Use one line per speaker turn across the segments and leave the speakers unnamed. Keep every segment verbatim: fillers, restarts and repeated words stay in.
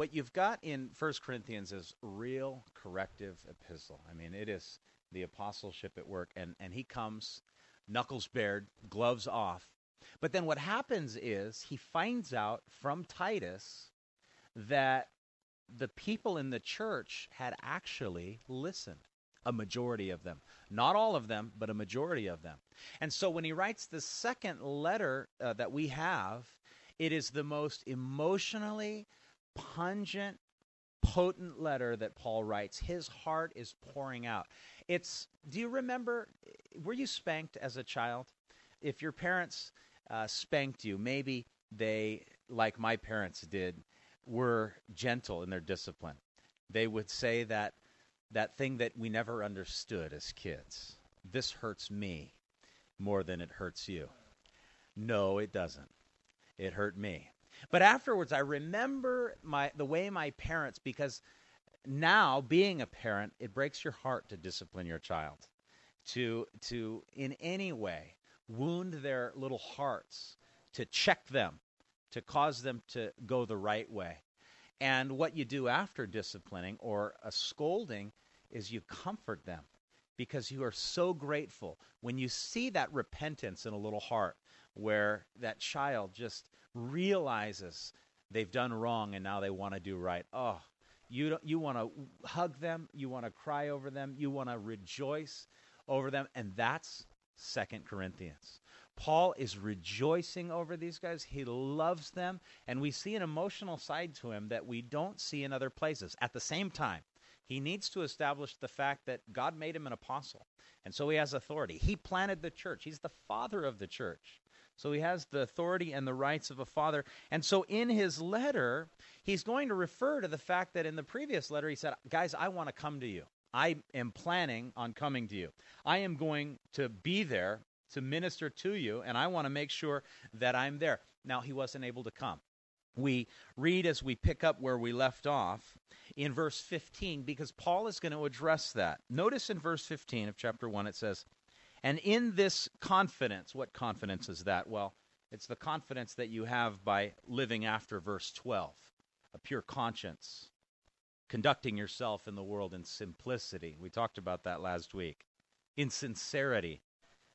what you've got in First Corinthians is real corrective epistle. I mean, it is the apostleship at work, and, and he comes, knuckles bared, gloves off. But then what happens is he finds out from Titus that the people in the church had actually listened, a majority of them. Not all of them, but a majority of them. And so when he writes the second letter uh, that we have, it is the most emotionally pungent, potent letter that Paul writes. His heart is pouring out. It's, do you remember, were you spanked as a child? If your parents uh, spanked you, maybe they, like my parents did, were gentle in their discipline. They would say that that thing that we never understood as kids. This hurts me more than it hurts you. No, it doesn't. It hurt me. But afterwards, I remember my the way my parents, because now being a parent, it breaks your heart to discipline your child, to to in any way wound their little hearts, to check them, to cause them to go the right way. And what you do after disciplining or a scolding is you comfort them, because you are so grateful when you see that repentance in a little heart where that child just realizes they've done wrong and now they want to do right. Oh, you don't, you want to hug them, you want to cry over them, you want to rejoice over them, and that's Second Corinthians. Paul is rejoicing over these guys. He loves them, and we see an emotional side to him that we don't see in other places. At the same time, he needs to establish the fact that God made him an apostle, and so he has authority. He planted the church. He's the father of the church. So he has the authority and the rights of a father. And so in his letter, he's going to refer to the fact that in the previous letter he said, guys, I want to come to you. I am planning on coming to you. I am going to be there to minister to you, and I want to make sure that I'm there. Now, he wasn't able to come. We read as we pick up where we left off in verse fifteen, because Paul is going to address that. Notice in verse fifteen of chapter one, it says, and in this confidence, what confidence is that? Well, it's the confidence that you have by living after verse twelve, a pure conscience, conducting yourself in the world in simplicity. We talked about that last week. In sincerity,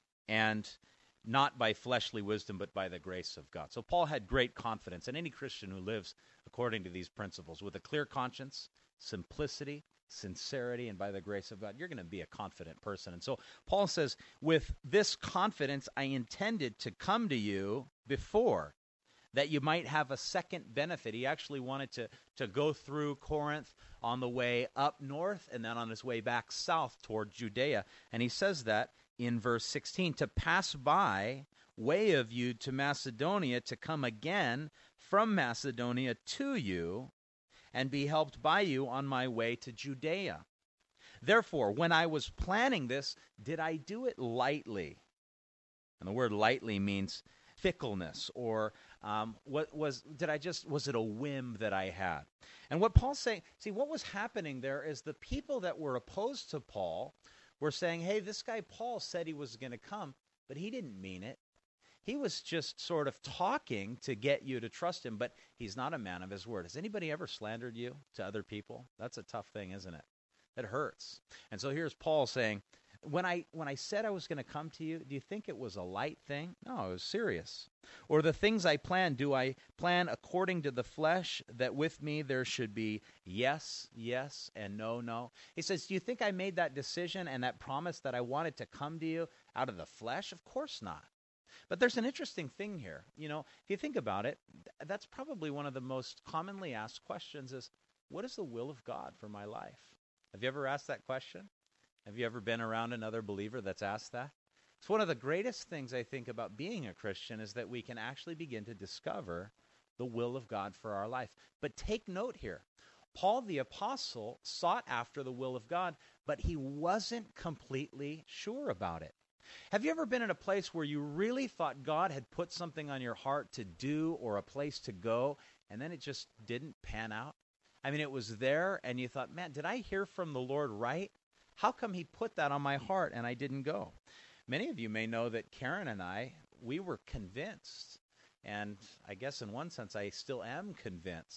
and not by fleshly wisdom, but by the grace of God. So Paul had great confidence, and any Christian who lives according to these principles, with a clear conscience, simplicity, sincerity, and by the grace of God, you're going to be a confident person. And so Paul says, with this confidence, I intended to come to you before, that you might have a second benefit. He actually wanted to, to go through Corinth on the way up north, and then on his way back south toward Judea. And he says that in verse sixteen, to pass by way of you to Macedonia, to come again from Macedonia to you, and be helped by you on my way to Judea. Therefore, when I was planning this, did I do it lightly? And the word lightly means fickleness, or um, what was, did I just, was it a whim that I had? And what Paul's saying, see, what was happening there is the people that were opposed to Paul were saying, hey, this guy Paul said he was going to come, but he didn't mean it. He was just sort of talking to get you to trust him, but he's not a man of his word. Has anybody ever slandered you to other people? That's a tough thing, isn't it? It hurts. And so here's Paul saying, when I when I said I was going to come to you, do you think it was a light thing? No, it was serious. Or the things I plan, do I plan according to the flesh, that with me there should be yes, yes, and no, no? He says, do you think I made that decision and that promise that I wanted to come to you out of the flesh? Of course not. But there's an interesting thing here. You know, if you think about it, th- that's probably one of the most commonly asked questions is, what is the will of God for my life? Have you ever asked that question? Have you ever been around another believer that's asked that? It's one of the greatest things I think about being a Christian is that we can actually begin to discover the will of God for our life. But take note here. Paul the apostle sought after the will of God, but he wasn't completely sure about it. Have you ever been in a place where you really thought God had put something on your heart to do or a place to go, and then it just didn't pan out? I mean, it was there, and you thought, man, did I hear from the Lord right? How come he put that on my heart and I didn't go? Many of you may know that Karen and I, we were convinced, and I guess in one sense I still am convinced,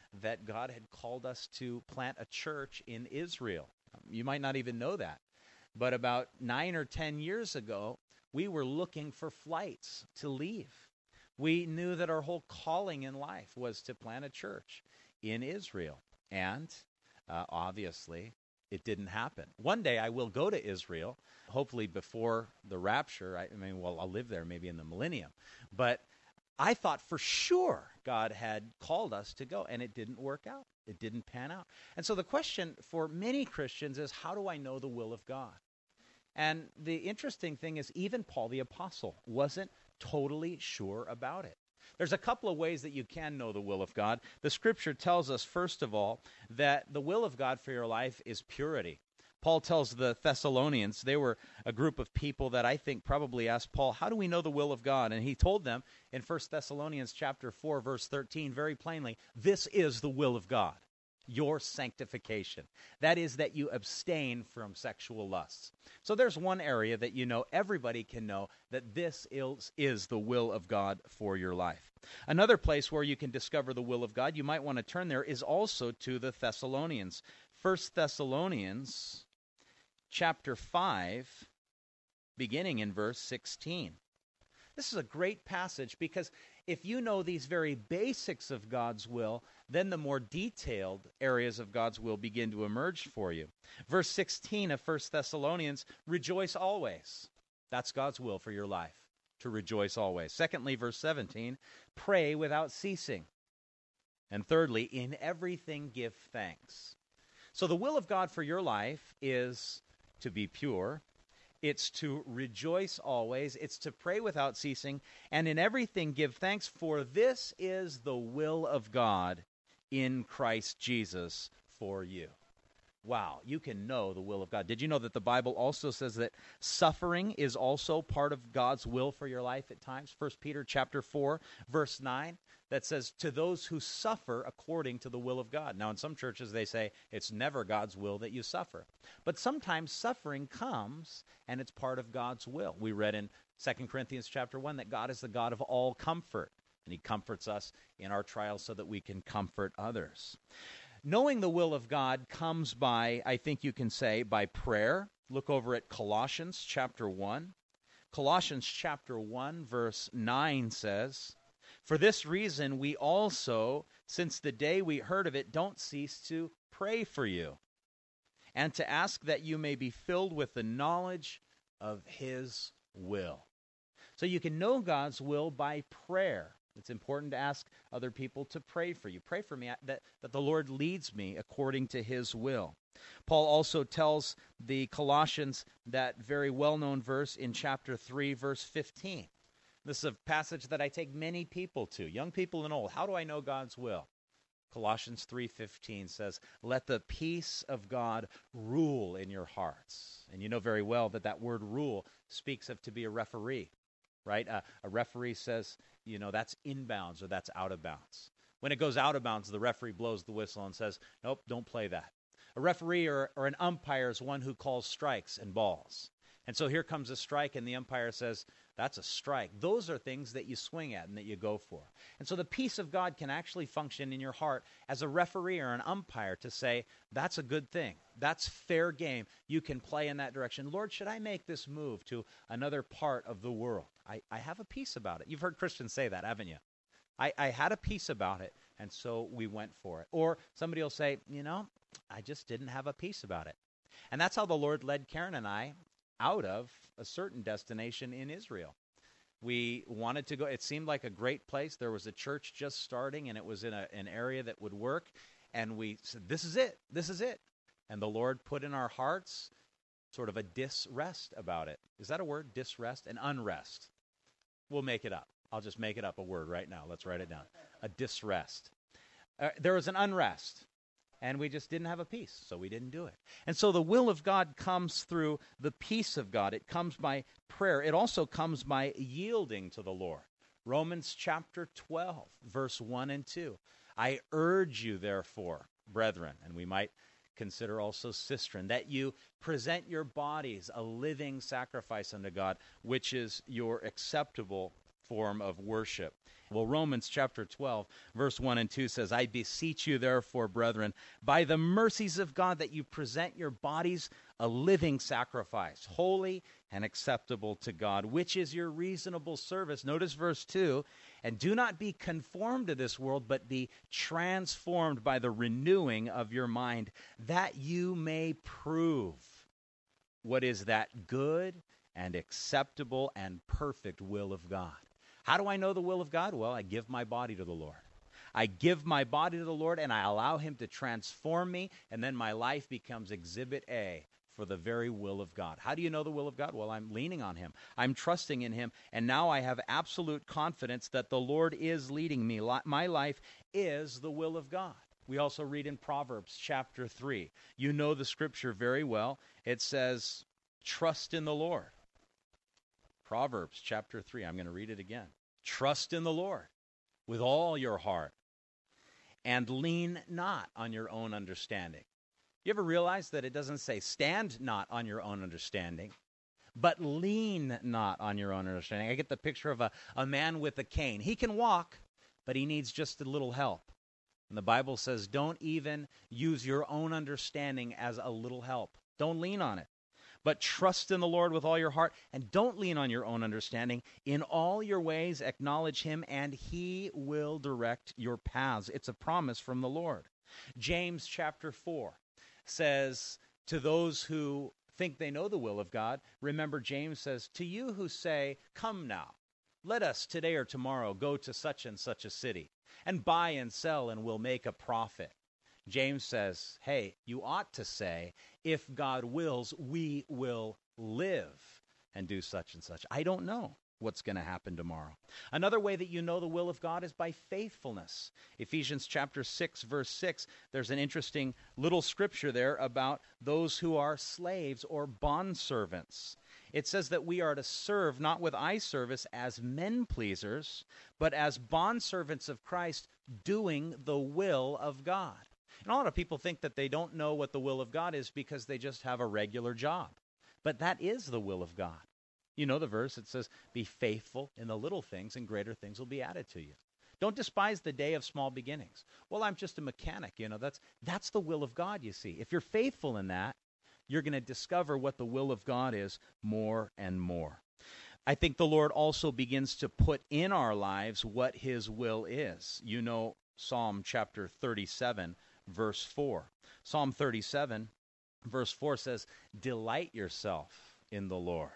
that God had called us to plant a church in Israel. You might not even know that. But about nine or ten years ago, we were looking for flights to leave. We knew that our whole calling in life was to plant a church in Israel. And uh, obviously, it didn't happen. One day I will go to Israel, hopefully before the rapture. I, I mean, well, I'll live there maybe in the millennium. But I thought for sure God had called us to go, and it didn't work out. It didn't pan out. And so the question for many Christians is, how do I know the will of God? And the interesting thing is, even Paul the Apostle wasn't totally sure about it. There's a couple of ways that you can know the will of God. The Scripture tells us, first of all, that the will of God for your life is purity. Paul tells the Thessalonians, they were a group of people that I think probably asked Paul, how do we know the will of God? And he told them in First Thessalonians chapter four, verse thirteen, very plainly, this is the will of God, your sanctification. That is, that you abstain from sexual lusts. So there's one area that you know, everybody can know that this is, is the will of God for your life. Another place where you can discover the will of God, you might want to turn there, is also to the Thessalonians. First Thessalonians chapter five, beginning in verse sixteen. This is a great passage because if you know these very basics of God's will, then the more detailed areas of God's will begin to emerge for you. Verse sixteen of First Thessalonians, rejoice always. That's God's will for your life, to rejoice always. Secondly, verse seventeen, pray without ceasing. And thirdly, in everything give thanks. So the will of God for your life is to be pure. It's to rejoice always. It's to pray without ceasing. And in everything give thanks, for this is the will of God in Christ Jesus for you. Wow, you can know the will of God. Did you know that the Bible also says that suffering is also part of God's will for your life at times? First Peter chapter four, verse nine, that says, to those who suffer according to the will of God. Now, in some churches, they say it's never God's will that you suffer. But sometimes suffering comes, and it's part of God's will. We read in Second Corinthians chapter one that God is the God of all comfort, and he comforts us in our trials so that we can comfort others. Knowing the will of God comes by, I think you can say, by prayer. Look over at Colossians chapter one. Colossians chapter one, verse nine says, for this reason we also, since the day we heard of it, don't cease to pray for you, and to ask that you may be filled with the knowledge of his will. So you can know God's will by prayer. It's important to ask other people to pray for you. Pray for me that, that the Lord leads me according to his will. Paul also tells the Colossians that very well-known verse in chapter three, verse fifteen. This is a passage that I take many people to, young people and old. How do I know God's will? Colossians three fifteen says, let the peace of God rule in your hearts. And you know very well that that word rule speaks of to be a referee. Right? Uh, a referee says, you know, that's inbounds or that's out of bounds. When it goes out of bounds, the referee blows the whistle and says, nope, don't play that. A referee or, or an umpire is one who calls strikes and balls. And so here comes a strike and the umpire says, that's a strike. Those are things that you swing at and that you go for. And so the peace of God can actually function in your heart as a referee or an umpire to say, that's a good thing. That's fair game. You can play in that direction. Lord, should I make this move to another part of the world? I, I have a peace about it. You've heard Christians say that, haven't you? I, I had a peace about it, and so we went for it. Or somebody will say, you know, I just didn't have a peace about it. And that's how the Lord led Karen and I out of a certain destination in Israel. We wanted to go. It seemed like a great place. There was a church just starting, and it was in a, an area that would work. And we said, this is it. This is it. And the Lord put in our hearts sort of a disrest about it. Is that a word? Disrest? An unrest. We'll make it up. I'll just make it up a word right now. Let's write it down. A disrest. Uh, there was an unrest. And we just didn't have a peace, so we didn't do it. And so the will of God comes through the peace of God. It comes by prayer. It also comes by yielding to the Lord. Romans chapter twelve, verse one and two. I urge you, therefore, brethren, and we might consider also sistren, that you present your bodies a living sacrifice unto God, which is your acceptable form of worship. Well, Romans chapter twelve, verse one and two says, I beseech you, therefore, brethren, by the mercies of God, that you present your bodies a living sacrifice, holy and acceptable to God, which is your reasonable service. Notice verse two, and do not be conformed to this world, but be transformed by the renewing of your mind, that you may prove what is that good and acceptable and perfect will of God. How do I know the will of God? Well, I give my body to the Lord. I give my body to the Lord, and I allow him to transform me, and then my life becomes exhibit A for the very will of God. How do you know the will of God? Well, I'm leaning on him. I'm trusting in him, and now I have absolute confidence that the Lord is leading me. My life is the will of God. We also read in Proverbs chapter three. You know the scripture very well. It says, trust in the Lord. Proverbs chapter three, I'm going to read it again. Trust in the Lord with all your heart and lean not on your own understanding. You ever realize that it doesn't say stand not on your own understanding, but lean not on your own understanding? I get the picture of a, a man with a cane. He can walk, but he needs just a little help. And the Bible says don't even use your own understanding as a little help. Don't lean on it. But trust in the Lord with all your heart, and don't lean on your own understanding. In all your ways acknowledge him, and he will direct your paths. It's a promise from the Lord. James chapter four says, to those who think they know the will of God, remember James says, to you who say, come now, let us today or tomorrow go to such and such a city, and buy and sell, and we'll make a profit. James says, hey, you ought to say, if God wills, we will live and do such and such. I don't know what's going to happen tomorrow. Another way that you know the will of God is by faithfulness. Ephesians chapter six, verse six, there's an interesting little scripture there about those who are slaves or bondservants. It says that we are to serve not with eye service as men pleasers, but as bondservants of Christ, doing the will of God. And a lot of people think that they don't know what the will of God is because they just have a regular job. But that is the will of God. You know the verse, it says, be faithful in the little things, and greater things will be added to you. Don't despise the day of small beginnings. Well, I'm just a mechanic, you know, that's that's the will of God, you see. If you're faithful in that, you're going to discover what the will of God is more and more. I think the Lord also begins to put in our lives what his will is. You know Psalm chapter thirty-seven, verse four. Psalm thirty-seven, verse four says, delight yourself in the Lord,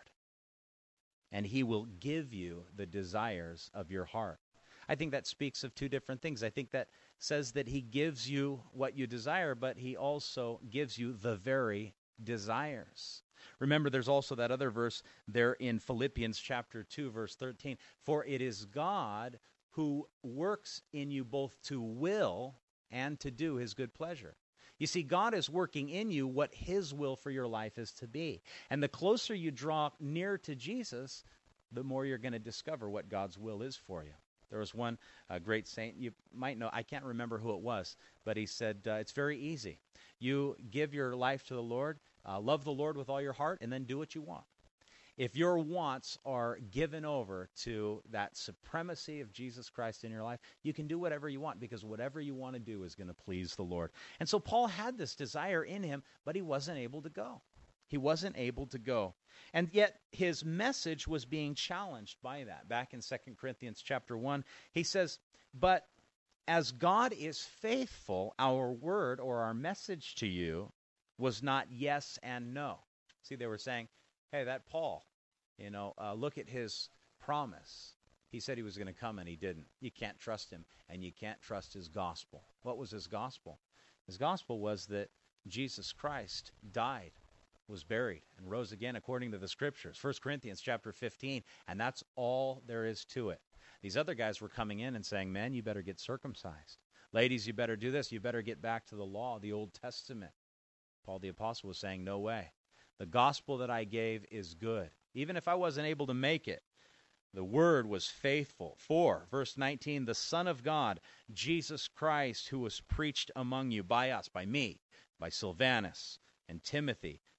and he will give you the desires of your heart. I think that speaks of two different things. I think that says that he gives you what you desire, but he also gives you the very desires. Remember, there's also that other verse there in Philippians chapter two, verse thirteen. For it is God who works in you both to will and to do his good pleasure. You see, God is working in you what his will for your life is to be. And the closer you draw near to Jesus, the more you're going to discover what God's will is for you. There was one uh, great saint, you might know, I can't remember who it was, but he said, uh, it's very easy. You give your life to the Lord, uh, love the Lord with all your heart, and then do what you want. If your wants are given over to that supremacy of Jesus Christ in your life, you can do whatever you want, because whatever you want to do is going to please the Lord. And so Paul had this desire in him, but he wasn't able to go. He wasn't able to go. And yet his message was being challenged by that. Back in Second Corinthians chapter one, he says, but as God is faithful, our word or our message to you was not yes and no. See, they were saying, hey, that Paul, you know, uh, look at his promise. He said he was going to come and he didn't. You can't trust him, and you can't trust his gospel. What was his gospel? His gospel was that Jesus Christ died, was buried, and rose again according to the scriptures. First Corinthians chapter fifteen, and that's all there is to it. These other guys were coming in and saying, men, you better get circumcised. Ladies, you better do this. You better get back to the law, the Old Testament. Paul the Apostle was saying, no way. The gospel that I gave is good. Even if I wasn't able to make it, the word was faithful. For, verse nineteen, the Son of God, Jesus Christ, who was preached among you by us, by me, by Silvanus and Timothy,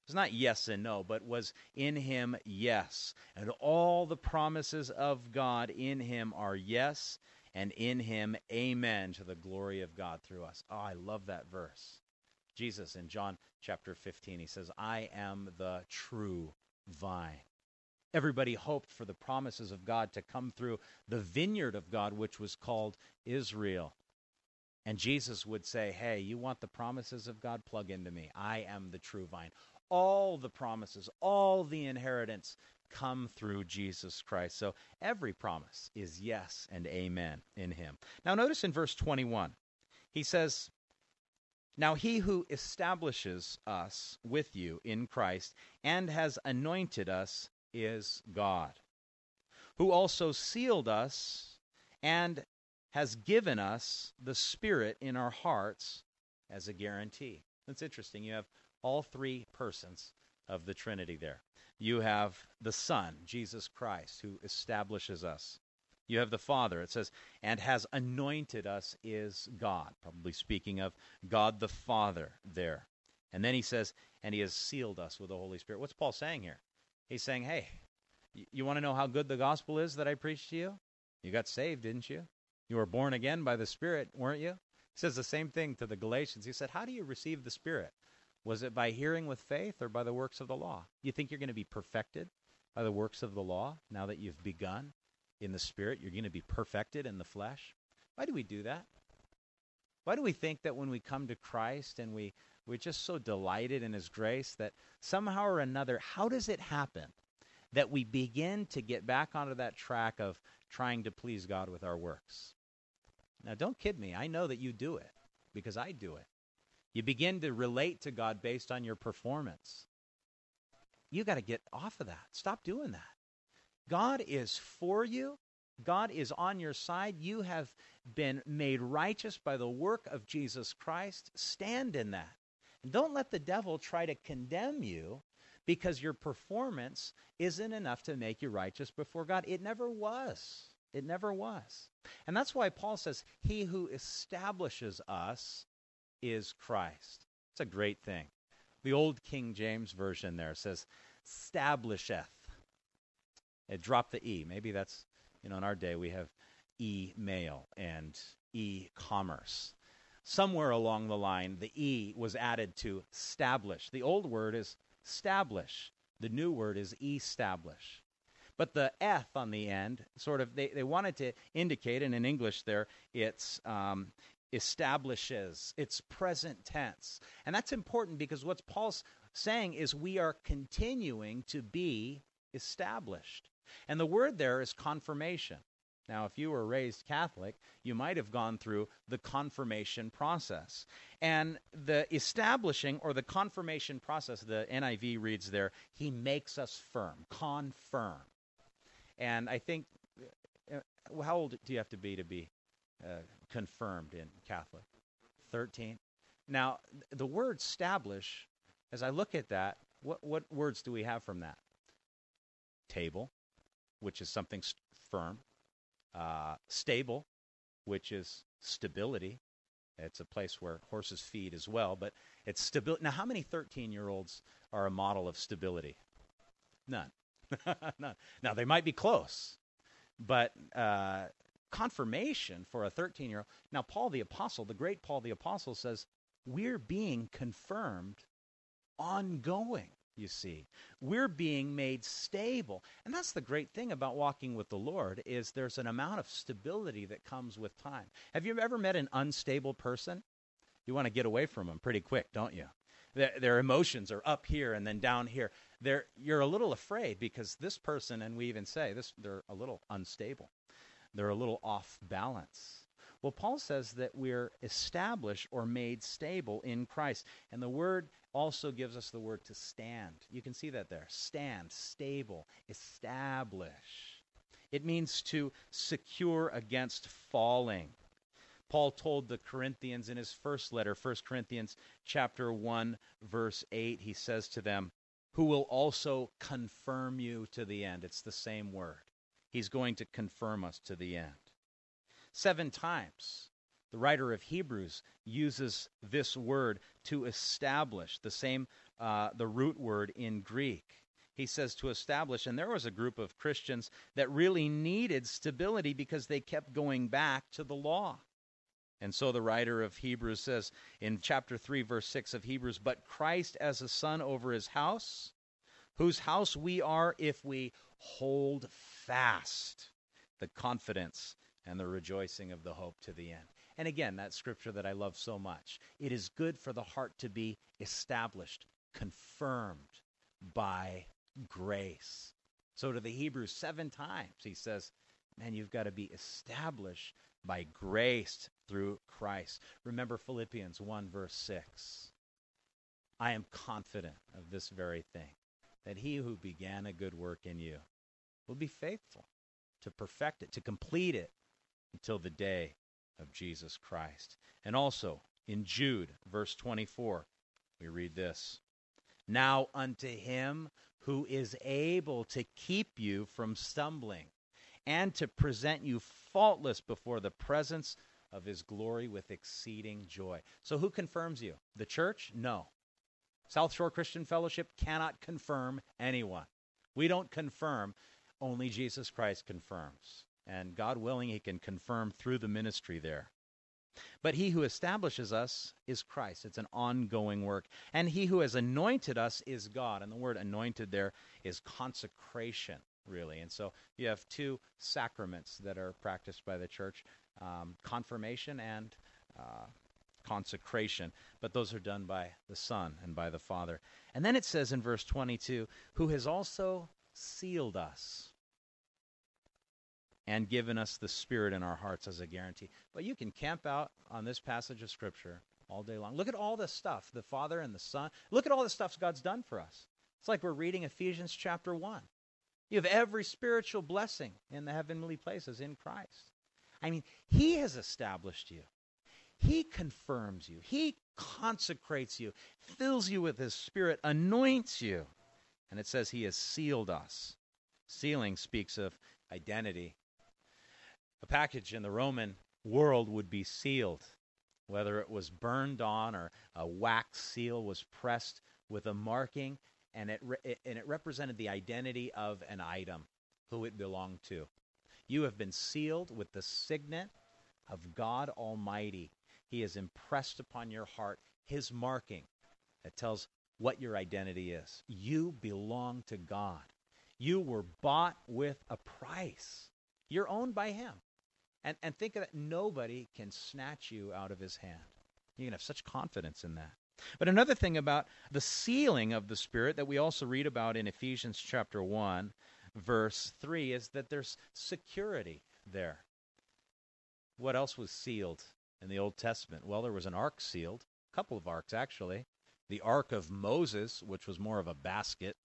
It's not yes and no, but was in him yes. And all the promises of God in him are yes, and in him amen, to the glory of God through us. Oh, I love that verse. Jesus in John chapter fifteen, he says, I am the true vine. Everybody hoped for the promises of God to come through the vineyard of God, which was called Israel. And Jesus would say, hey, you want the promises of God? Plug into me. I am the true vine. All the promises, all the inheritance come through Jesus Christ. So every promise is yes and amen in him. Now notice in verse twenty-one, he says, now he who establishes us with you in Christ and has anointed us is God, who also sealed us and has given us the Spirit in our hearts as a guarantee. That's interesting. You have all three persons of the Trinity there. You have the Son, Jesus Christ, who establishes us. You have the Father. It says, and has anointed us is God. Probably speaking of God the Father there. And then he says, and he has sealed us with the Holy Spirit. What's Paul saying here? He's saying, hey, you want to know how good the gospel is that I preached to you? You got saved, didn't you? You were born again by the Spirit, weren't you? He says the same thing to the Galatians. He said, how do you receive the Spirit? Was it by hearing with faith or by the works of the law? You think you're going to be perfected by the works of the law now that you've begun in the Spirit? You're going to be perfected in the flesh? Why do we do that? Why do we think that when we come to Christ and we, we're just so delighted in his grace that somehow or another, how does it happen that we begin to get back onto that track of trying to please God with our works? Now, don't kid me. I know that you do it because I do it. You begin to relate to God based on your performance. You got to get off of that. Stop doing that. God is for you. God is on your side. You have been made righteous by the work of Jesus Christ. Stand in that. And don't let the devil try to condemn you because your performance isn't enough to make you righteous before God. It never was. It never was. And that's why Paul says, he who establishes us is Christ. It's a great thing. The old King James Version there says, stablisheth. It dropped the E. Maybe that's, you know, in our day we have e-mail and e-commerce. Somewhere along the line, the E was added to establish. The old word is establish. The new word is establish. But the eth on the end, sort of, they, they wanted to indicate, and in English there, it's um, establishes. It's present tense. And that's important because what Paul's saying is we are continuing to be established. And the word there is confirmation. Now, if you were raised Catholic, you might have gone through the confirmation process. And the establishing or the confirmation process, the N I V reads there, he makes us firm, confirm. And I think, uh, how old do you have to be to be uh, confirmed in Catholic? thirteen. Now, the word establish, as I look at that, what, what words do we have from that? Table, which is something st- firm. Uh, stable, which is stability. It's a place where horses feed as well, but it's stability. Now, how many thirteen-year-olds are a model of stability? None. None. Now, they might be close, but uh, confirmation for a thirteen-year-old. Now, Paul the Apostle, the great Paul the Apostle says, we're being confirmed ongoing. You see, we're being made stable. And that's the great thing about walking with the Lord is there's an amount of stability that comes with time. Have you ever met an unstable person? You want to get away from them pretty quick, don't you? Their, their emotions are up here and then down here. They're, you're a little afraid because this person, and we even say this, they're a little unstable. They're a little off balance. Well, Paul says that we're established or made stable in Christ. And the word also gives us the word to stand. You can see that there. Stand, stable, establish. It means to secure against falling. Paul told the Corinthians in his first letter, First Corinthians chapter one, verse eight, he says to them, who will also confirm you to the end. It's the same word. He's going to confirm us to the end. Seven times The writer of Hebrews uses this word to establish, the same, uh, the root word in Greek. He says to establish, and there was a group of Christians that really needed stability because they kept going back to the law. And so the writer of Hebrews says in chapter three, verse six of Hebrews, "But Christ as a son over his house, whose house we are if we hold fast the confidence and the rejoicing of the hope to the end." And again, that scripture that I love so much. It is good for the heart to be established, confirmed by grace. So to the Hebrews seven times, he says, man, you've got to be established by grace through Christ. Remember Philippians one, verse six. "I am confident of this very thing, that he who began a good work in you will be faithful to perfect it, to complete it until the day of Jesus Christ." And also in Jude, verse twenty-four, we read this, "Now unto him who is able to keep you from stumbling and to present you faultless before the presence of his glory with exceeding joy." So who confirms you? The church? No. South Shore Christian Fellowship cannot confirm anyone. We don't confirm. Only Jesus Christ confirms. And God willing, he can confirm through the ministry there. But he who establishes us is Christ. It's an ongoing work. And he who has anointed us is God. And the word anointed there is consecration, really. And so you have two sacraments that are practiced by the church, um, confirmation and uh, consecration. But those are done by the Son and by the Father. And then it says in verse twenty-two, "Who has also sealed us and given us the Spirit in our hearts as a guarantee." But you can camp out on this passage of Scripture all day long. Look at all the stuff, the Father and the Son. Look at all the stuff God's done for us. It's like we're reading Ephesians chapter one. You have every spiritual blessing in the heavenly places in Christ. I mean, he has established you. He confirms you. He consecrates you, fills you with his Spirit, anoints you. And it says he has sealed us. Sealing speaks of identity. A package in the Roman world would be sealed, whether it was burned on or a wax seal was pressed with a marking, and it, re- it and it represented the identity of an item, who it belonged to. You have been sealed with the signet of God Almighty. He has impressed upon your heart his marking that tells what your identity is. You belong to God. You were bought with a price. You're owned by him. And and think of that. Nobody can snatch you out of his hand. You can have such confidence in that. But another thing about the sealing of the Spirit that we also read about in Ephesians chapter one, verse three, is that there's security there. What else was sealed in the Old Testament? Well, there was an ark sealed, a couple of arks actually. The Ark of Moses, which was more of a basket,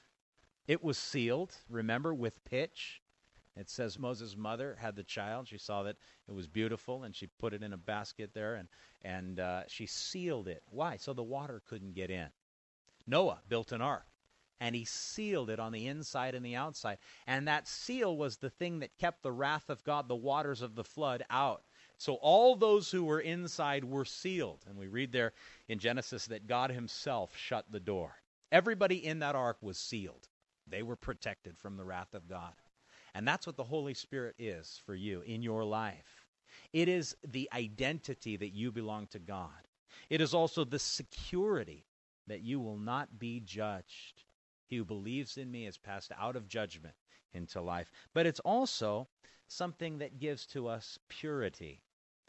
it was sealed, remember, with pitch. It says Moses' mother had the child. She saw that it was beautiful, and she put it in a basket there, and, and uh, she sealed it. Why? So the water couldn't get in. Noah built an ark, and he sealed it on the inside and the outside. And that seal was the thing that kept the wrath of God, the waters of the flood, out. So all those who were inside were sealed. And we read there in Genesis that God himself shut the door. Everybody in that ark was sealed. They were protected from the wrath of God. And that's what the Holy Spirit is for you in your life. It is the identity that you belong to God. It is also the security that you will not be judged. He who believes in me is passed out of judgment into life. But it's also something that gives to us purity.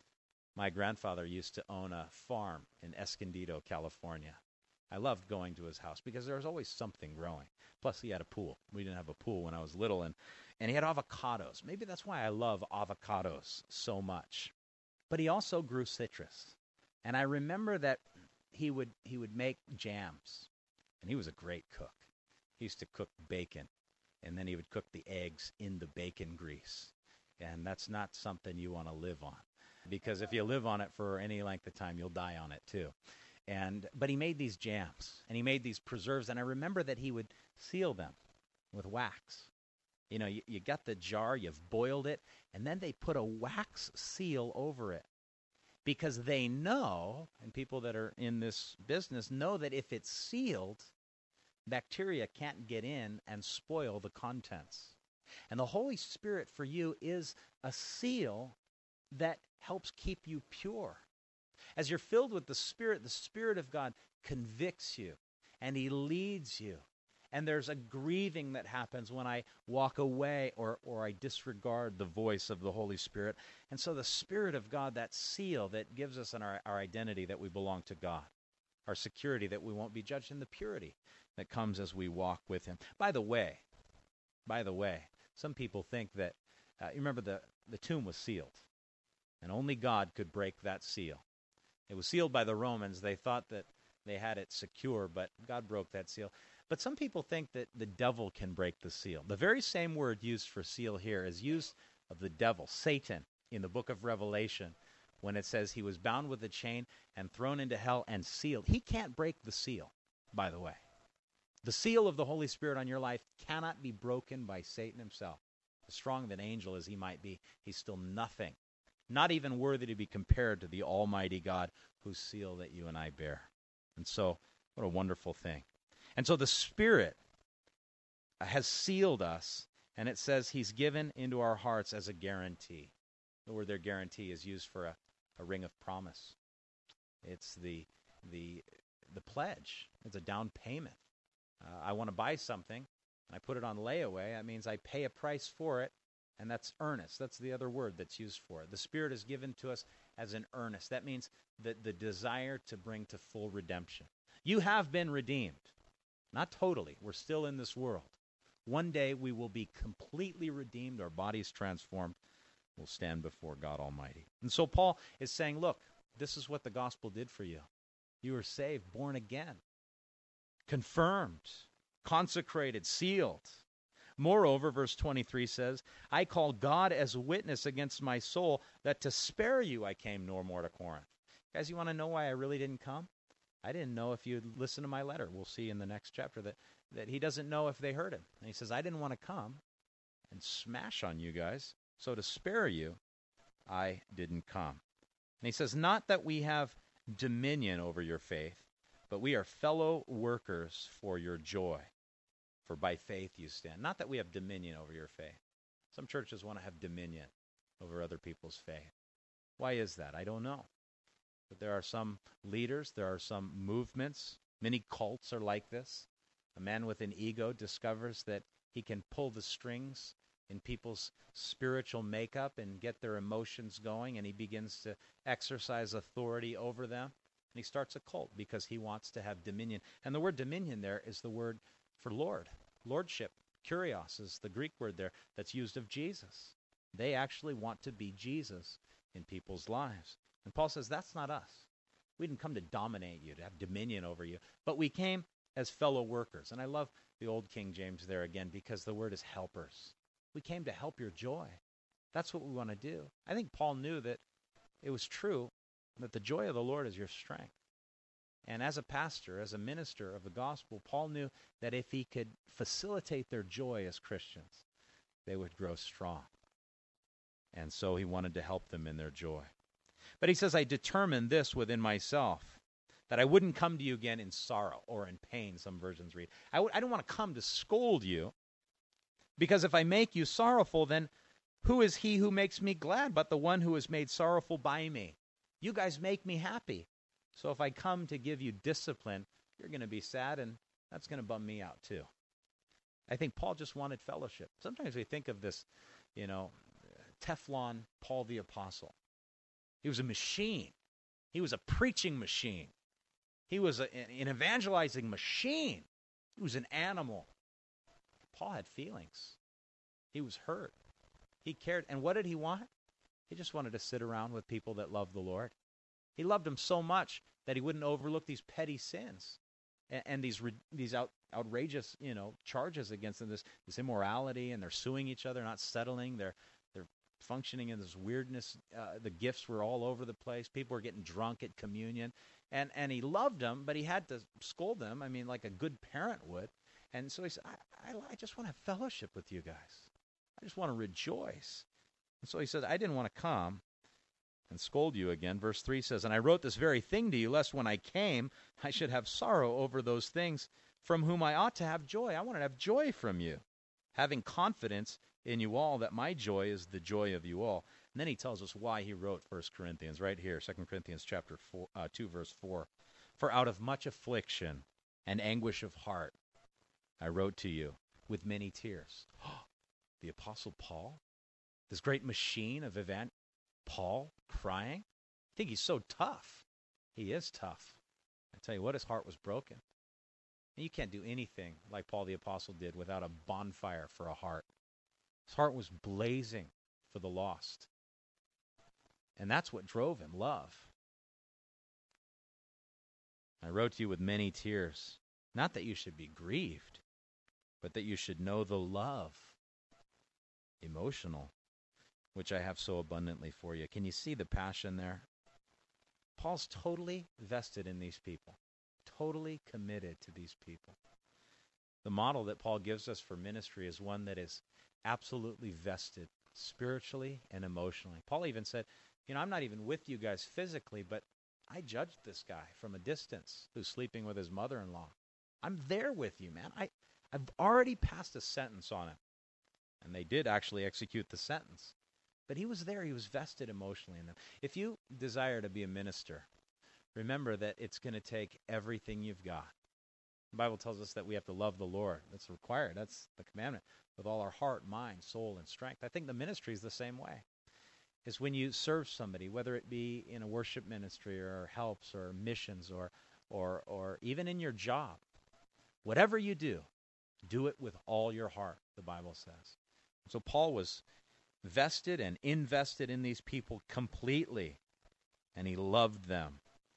My grandfather used to own a farm in Escondido, California. I loved going to his house because there was always something growing. Plus, he had a pool. We didn't have a pool when I was little, and, and he had avocados. Maybe that's why I love avocados so much. But he also grew citrus. And I remember that he would he would make jams, and he was a great cook. He used to cook bacon, and then he would cook the eggs in the bacon grease. And that's not something you want to live on, because if you live on it for any length of time, you'll die on it too. And but he made these jams, and he made these preserves, and I remember that he would seal them with wax. You know, you, you got the jar, you've boiled it, and then they put a wax seal over it. because they know, and people that are in this business know that if it's sealed, bacteria can't get in and spoil the contents. And the Holy Spirit for you is a seal that helps keep you pure. As you're filled with the Spirit, the Spirit of God convicts you, and He leads you. And there's a grieving that happens when I walk away or, or I disregard the voice of the Holy Spirit. And so the Spirit of God, that seal that gives us an, our, our identity that we belong to God, our security that we won't be judged, and the purity that comes as we walk with Him. By the way, by the way, some people think that, uh, you remember the, the tomb was sealed, and only God could break that seal. It was sealed by the Romans. They thought that they had it secure, but God broke that seal. But some people think that the devil can break the seal. The very same word used for seal here is used of the devil, Satan, in the book of Revelation, when it says he was bound with a chain and thrown into hell and sealed. He can't break the seal, by the way. The seal of the Holy Spirit on your life cannot be broken by Satan himself. As strong an angel as he might be, he's still nothing, not even worthy to be compared to the Almighty God whose seal that you and I bear. And so, what a wonderful thing. And so the Spirit has sealed us, and it says He's given into our hearts as a guarantee. The word there, guarantee, is used for a, a ring of promise. It's the the the pledge. It's a down payment. Uh, I want to buy something, and I put it on layaway. That means I pay a price for it, and that's earnest. That's the other word that's used for it. The Spirit is given to us as an earnest. That means that the desire to bring to full redemption. You have been redeemed. Not totally. We're still in this world. One day we will be completely redeemed. Our bodies transformed. We'll stand before God Almighty. And so Paul is saying, look, this is what the gospel did for you. You were saved, born again, confirmed, consecrated, sealed. Moreover, verse twenty-three says, I call God as a witness against my soul that to spare you I came no more to Corinth. Guys, you want to know why I really didn't come? I didn't know if you'd listen to my letter. We'll see in the next chapter that, that he doesn't know if they heard him. And he says, I didn't want to come and smash on you guys. So to spare you, I didn't come. And he says, not that we have dominion over your faith, but we are fellow workers for your joy. For by faith you stand. Not that we have dominion over your faith. Some churches want to have dominion over other people's faith. Why is that? I don't know. But there are some leaders, there are some movements, many cults are like this. A man with an ego discovers that he can pull the strings in people's spiritual makeup and get their emotions going, and he begins to exercise authority over them. And he starts a cult because he wants to have dominion. And the word dominion there is the word for Lord, lordship. Kurios is the Greek word there that's used of Jesus. They actually want to be Jesus in people's lives. And Paul says, that's not us. We didn't come to dominate you, to have dominion over you, but we came as fellow workers. And I love the old King James there again because the word is helpers. We came to help your joy. That's what we want to do. I think Paul knew that it was true that the joy of the Lord is your strength. And as a pastor, as a minister of the gospel, Paul knew that if he could facilitate their joy as Christians, they would grow strong. And so he wanted to help them in their joy. But he says, I determined this within myself, that I wouldn't come to you again in sorrow or in pain, some versions read. I w- I don't want to come to scold you, because if I make you sorrowful, then who is he who makes me glad but the one who is made sorrowful by me? You guys make me happy. So if I come to give you discipline, you're going to be sad, and that's going to bum me out too. I think Paul just wanted fellowship. Sometimes we think of this, you know, Teflon Paul the Apostle. He was a machine. He was a preaching machine. He was a, an evangelizing machine. He was an animal. Paul had feelings. He was hurt. He cared. And what did he want? He just wanted to sit around with people that loved the Lord. He loved them so much that he wouldn't overlook these petty sins and, and these these out, outrageous, you know, charges against them, this, this immorality, and they're suing each other, not settling. They're they're functioning in this weirdness. Uh, the gifts were all over the place. People were getting drunk at communion. And and he loved them, but he had to scold them, I mean, like a good parent would. And so he said, I, I, I just want to have fellowship with you guys. I just want to rejoice. And so he said, I didn't want to come and scold you again. Verse three says, and I wrote this very thing to you, lest when I came, I should have sorrow over those things from whom I ought to have joy. I want to have joy from you, having confidence in you all that my joy is the joy of you all. And then he tells us why he wrote First Corinthians right here, Second Corinthians chapter four, uh, two, verse four. For out of much affliction and anguish of heart I wrote to you with many tears. The Apostle Paul, this great machine of event, Paul crying. I think he's so tough. He is tough. I tell you what, his heart was broken. And you can't do anything like Paul the Apostle did without a bonfire for a heart. His heart was blazing for the lost. And that's what drove him, love. I wrote to you with many tears, not that you should be grieved, but that you should know the love, emotional, which I have so abundantly for you. Can you see the passion there? Paul's totally vested in these people, totally committed to these people. The model that Paul gives us for ministry is one that is absolutely vested spiritually and emotionally. Paul even said, you know, I'm not even with you guys physically, but I judged this guy from a distance who's sleeping with his mother-in-law. I'm there with you, man. I, I've already passed a sentence on him. And they did actually execute the sentence. But he was there. He was vested emotionally in them. If you desire to be a minister, remember that it's going to take everything you've got. The Bible tells us that we have to love the Lord. That's required. That's the commandment. With all our heart, mind, soul, and strength. I think the ministry is the same way. Is when you serve somebody, whether it be in a worship ministry or helps or missions or or or even in your job, whatever you do, do it with all your heart, the Bible says. So Paul was vested and invested in these people completely, and he loved them.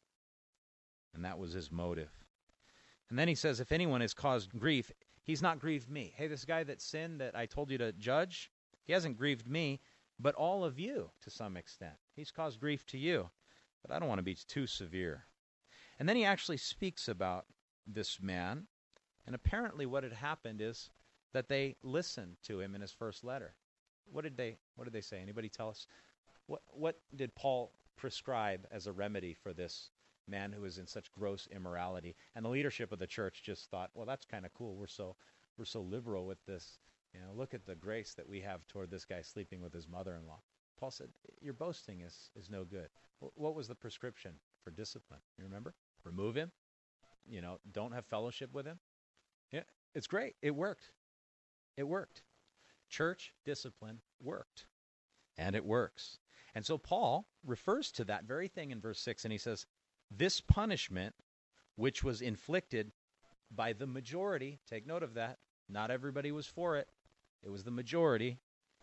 And that was his motive. And then he says, if anyone has caused grief, he's not grieved me. Hey, this guy that sinned that I told you to judge, he hasn't grieved me, but all of you to some extent. He's caused grief to you, but I don't want to be too severe. And then he actually speaks about this man, and apparently what had happened is that they listened to him in his first letter. What did they what did they say? Anybody tell us? What what did Paul prescribe as a remedy for this man who was in such gross immorality? And the leadership of the church just thought, well, that's kind of cool. We're so we're so liberal with this. You know, look at the grace that we have toward this guy sleeping with his mother-in-law. Paul said, your boasting is, is no good. What was the prescription for discipline? You remember? Remove him. You know, don't have fellowship with him. Yeah, it's great. It worked. It worked. Church discipline worked. And it works. And so Paul refers to that very thing in verse six, and he says, this punishment which was inflicted by the majority, take note of that, not everybody was for it, it was the majority,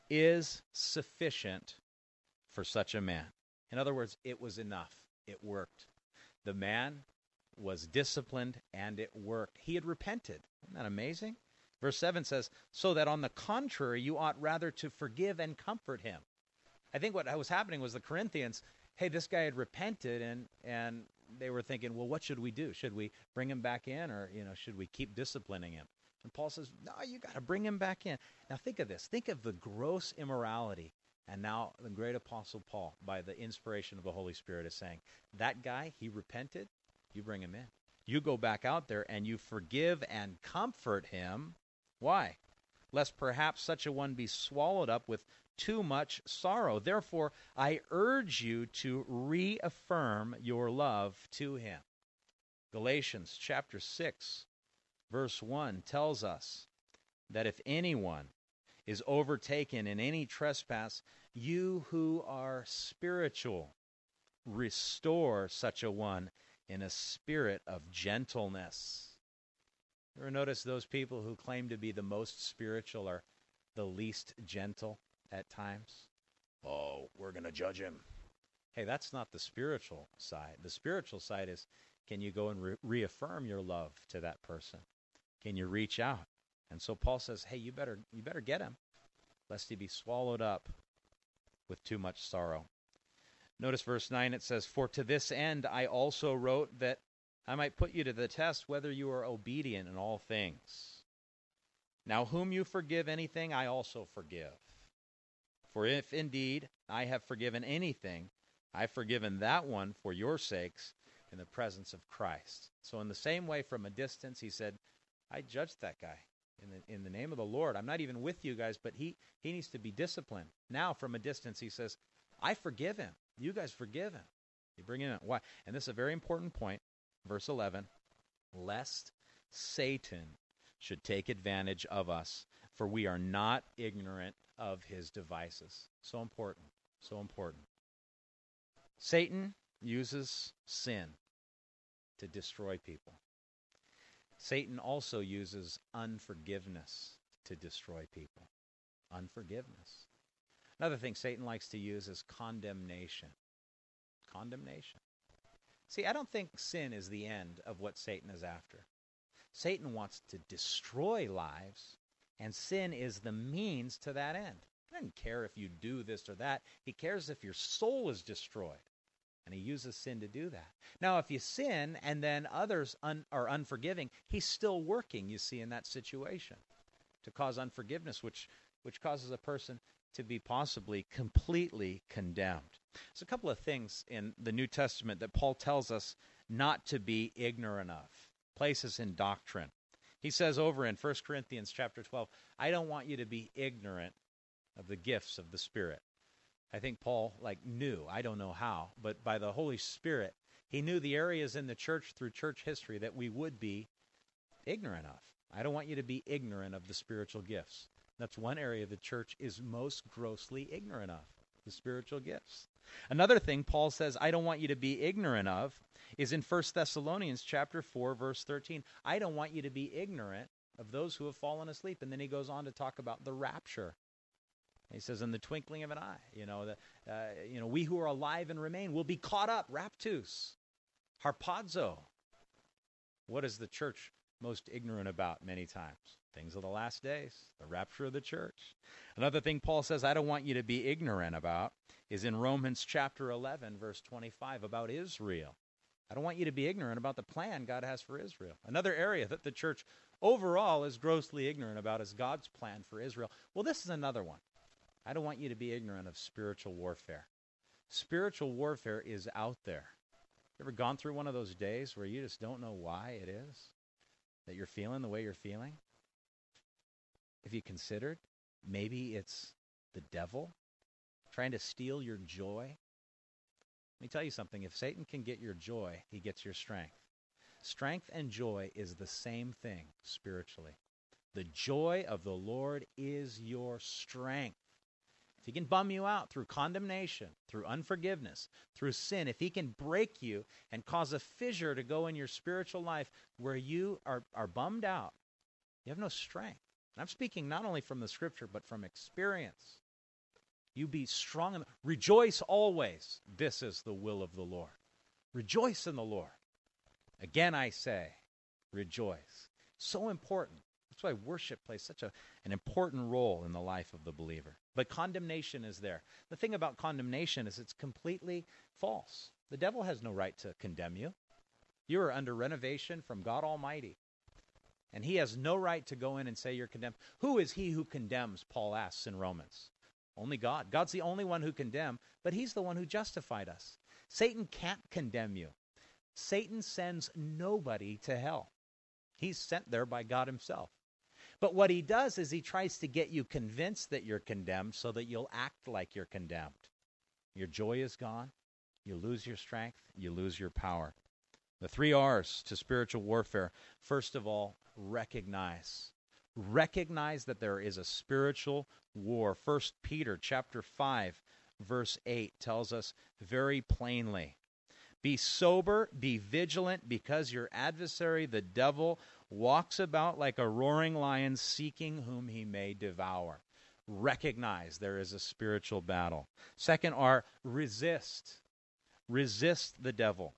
is sufficient for such a man. In other words, it was enough. It worked. The man was disciplined, and it worked. He had repented. Isn't that amazing? Verse seven says, so that on the contrary, you ought rather to forgive and comfort him. I think what was happening was the Corinthians, hey, this guy had repented, and and they were thinking, well, what should we do? Should we bring him back in, or you know, should we keep disciplining him? And Paul says, no, you got to bring him back in. Now think of this. Think of the gross immorality. And now the great Apostle Paul, by the inspiration of the Holy Spirit, is saying, that guy, he repented, you bring him in. You go back out there and you forgive and comfort him. Why? Lest perhaps such a one be swallowed up with too much sorrow. Therefore, I urge you to reaffirm your love to him. Galatians chapter six. Verse one tells us that if anyone is overtaken in any trespass, you who are spiritual, restore such a one in a spirit of gentleness. You ever notice those people who claim to be the most spiritual are the least gentle at times? Oh, we're going to judge him. Hey, that's not the spiritual side. The spiritual side is, can you go and re- reaffirm your love to that person? Can you reach out? And so Paul says, hey, you better you better get him, lest he be swallowed up with too much sorrow. Notice verse nine, it says, for to this end I also wrote that I might put you to the test whether you are obedient in all things. Now whom you forgive anything, I also forgive. For if indeed I have forgiven anything, I've forgiven that one for your sakes in the presence of Christ. So in the same way, from a distance, he said, I judged that guy in the in the name of the Lord. I'm not even with you guys, but he, he needs to be disciplined. Now, from a distance, he says, I forgive him. You guys forgive him. You bring him in. Why? And this is a very important point. Verse eleven, lest Satan should take advantage of us, for we are not ignorant of his devices. So important. So important. Satan uses sin to destroy people. Satan also uses unforgiveness to destroy people. Unforgiveness. Another thing Satan likes to use is condemnation. Condemnation. See, I don't think sin is the end of what Satan is after. Satan wants to destroy lives, and sin is the means to that end. He doesn't care if you do this or that. He cares if your soul is destroyed. And he uses sin to do that. Now, if you sin and then others un- are unforgiving, he's still working, you see, in that situation to cause unforgiveness, which, which causes a person to be possibly completely condemned. There's a couple of things in the New Testament that Paul tells us not to be ignorant of, places in doctrine. He says over in First Corinthians chapter twelve, I don't want you to be ignorant of the gifts of the Spirit. I think Paul, like, knew, I don't know how, but by the Holy Spirit, he knew the areas in the church through church history that we would be ignorant of. I don't want you to be ignorant of the spiritual gifts. That's one area the church is most grossly ignorant of, the spiritual gifts. Another thing Paul says, I don't want you to be ignorant of, is in First Thessalonians chapter four, verse thirteen. I don't want you to be ignorant of those who have fallen asleep. And then he goes on to talk about the rapture. He says, in the twinkling of an eye, you know, the, uh, you know, we who are alive and remain will be caught up, raptus, harpazo. What is the church most ignorant about many times? Things of the last days, the rapture of the church. Another thing Paul says, I don't want you to be ignorant about, is in Romans chapter eleven, verse twenty-five, about Israel. I don't want you to be ignorant about the plan God has for Israel. Another area that the church overall is grossly ignorant about is God's plan for Israel. Well, this is another one. I don't want you to be ignorant of spiritual warfare. Spiritual warfare is out there. You ever gone through one of those days where you just don't know why it is that you're feeling the way you're feeling? Have you considered maybe it's the devil trying to steal your joy? Let me tell you something. If Satan can get your joy, he gets your strength. Strength and joy is the same thing spiritually. The joy of the Lord is your strength. If he can bum you out through condemnation, through unforgiveness, through sin, if he can break you and cause a fissure to go in your spiritual life where you are, are bummed out, you have no strength. And I'm speaking not only from the Scripture, but from experience. You be strong and rejoice always. This is the will of the Lord. Rejoice in the Lord. Again I say, rejoice. So important. That's why worship plays such a, an important role in the life of the believer. But condemnation is there. The thing about condemnation is it's completely false. The devil has no right to condemn you. You are under renovation from God Almighty. And he has no right to go in and say you're condemned. Who is he who condemns, Paul asks in Romans? Only God. God's the only one who condemns, but he's the one who justified us. Satan can't condemn you. Satan sends nobody to hell. He's sent there by God himself. But what he does is he tries to get you convinced that you're condemned so that you'll act like you're condemned. Your joy is gone. You lose your strength. You lose your power. The three R's to spiritual warfare. First of all, recognize. Recognize that there is a spiritual war. First Peter chapter five, verse eight tells us very plainly, be sober, be vigilant, because your adversary, the devil, walks about like a roaring lion, seeking whom he may devour. Recognize there is a spiritual battle. Second R, resist. Resist the devil.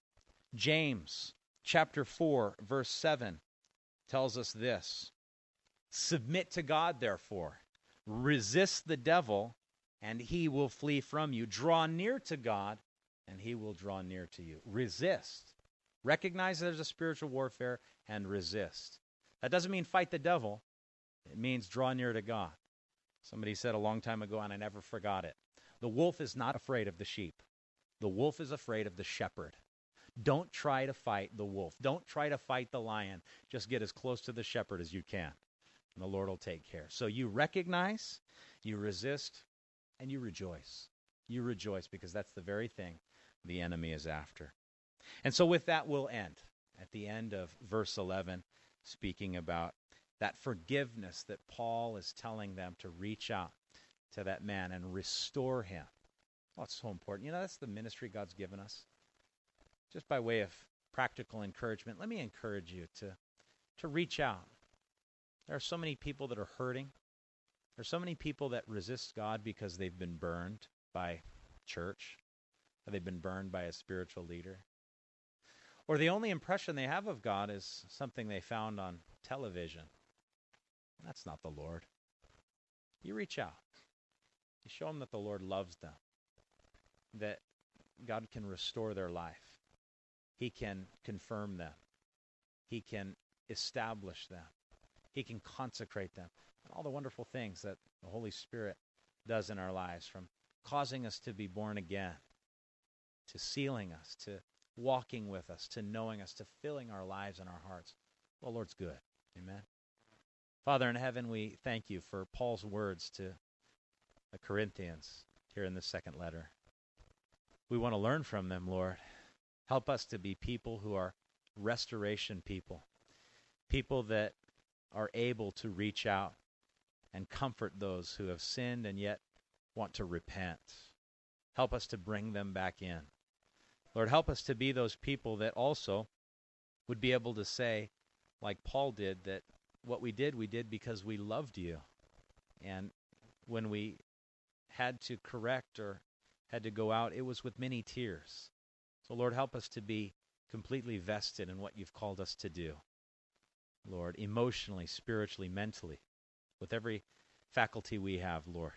James chapter four, verse seven tells us this. Submit to God, therefore. Resist the devil, and he will flee from you. Draw near to God, and he will draw near to you. Resist. Recognize there's a spiritual warfare and resist. That doesn't mean fight the devil. It means draw near to God. Somebody said a long time ago, and I never forgot it. The wolf is not afraid of the sheep. The wolf is afraid of the shepherd. Don't try to fight the wolf. Don't try to fight the lion. Just get as close to the shepherd as you can, and the Lord will take care. So you recognize, you resist, and you rejoice. You rejoice because that's the very thing the enemy is after. And so with that, we'll end at the end of verse eleven, speaking about that forgiveness that Paul is telling them to reach out to that man and restore him. Oh, it's so important. You know, that's the ministry God's given us. Just by way of practical encouragement, let me encourage you to, to reach out. There are so many people that are hurting. There are so many people that resist God because they've been burned by church, or they've been burned by a spiritual leader. Or the only impression they have of God is something they found on television. That's not the Lord. You reach out. You show them that the Lord loves them, that God can restore their life. He can confirm them. He can establish them. He can consecrate them. And all the wonderful things that the Holy Spirit does in our lives, from causing us to be born again, to sealing us, to walking with us, to knowing us, to filling our lives and our hearts. The Lord's good. Amen. Father in heaven, we thank you for Paul's words to the Corinthians here in the second letter. We want to learn from them, Lord. Help us to be people who are restoration people, people that are able to reach out and comfort those who have sinned and yet want to repent. Help us to bring them back in. Lord, help us to be those people that also would be able to say, like Paul did, that what we did, we did because we loved you. And when we had to correct or had to go out, it was with many tears. So, Lord, help us to be completely vested in what you've called us to do. Lord, emotionally, spiritually, mentally, with every faculty we have, Lord.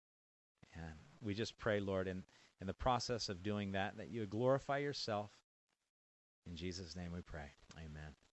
And we just pray, Lord, in, in the process of doing that, that you would glorify yourself. In Jesus' name we pray. Amen.